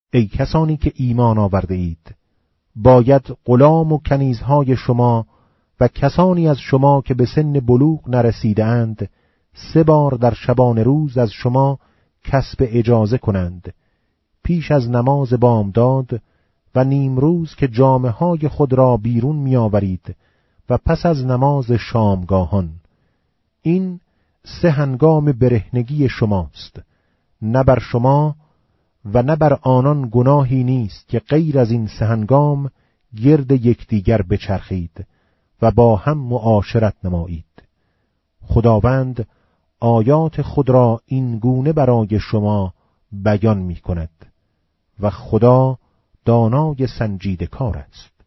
ای کسانی که ایمان آورده اید، باید غلام و کنیزهای شما و کسانی از شما که به سن بلوغ نرسیده اند 3 بار در شبانه روز از شما کسب اجازه کنند، پیش از نماز بامداد و نیمروز که جامه های خود را بیرون می آورید و پس از نماز شامگاهان. این 3 هنگام برهنگی شماست، نه بر شما و نه بر آنان گناهی نیست که غیر از این 3 هنگام گرد یکدیگر بچرخید و با هم معاشرت نمایید. خداوند آیات خود را این گونه برای شما بیان می کند و خدا دانای سنجیده کار است.